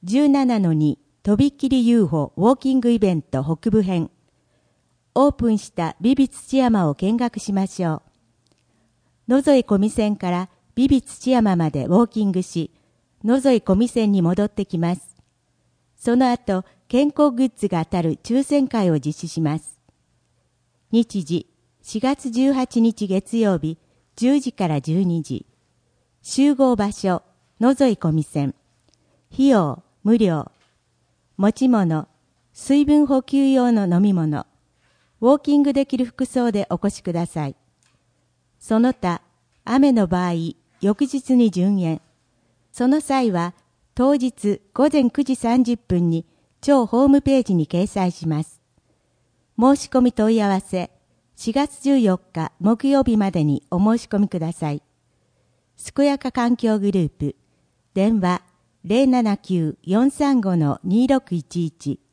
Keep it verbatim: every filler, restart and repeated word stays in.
じゅうななのに とびっきり ユーフォー ウォーキングイベント北部編。オープンした美々土山を見学しましょう。野添小見線から美々土山までウォーキングし、野添小見線に戻ってきます。その後、健康グッズが当たる抽選会を実施します。日時、しがつじゅうはちにち月曜日、じゅうじからじゅうにじ。集合場所、野添小見線。費用、無料。持ち物、水分補給用の飲み物。ウォーキングできる服装でお越しください。その他、雨の場合、翌日に順延。その際は、当日ごぜんくじさんじゅっぷんに超ホームページに掲載します。申し込み問い合わせ、しがつじゅうよっか木曜日までにお申し込みください。すこやか環境グループ、電話 ゼロななきゅう よんさんご にろくいちいち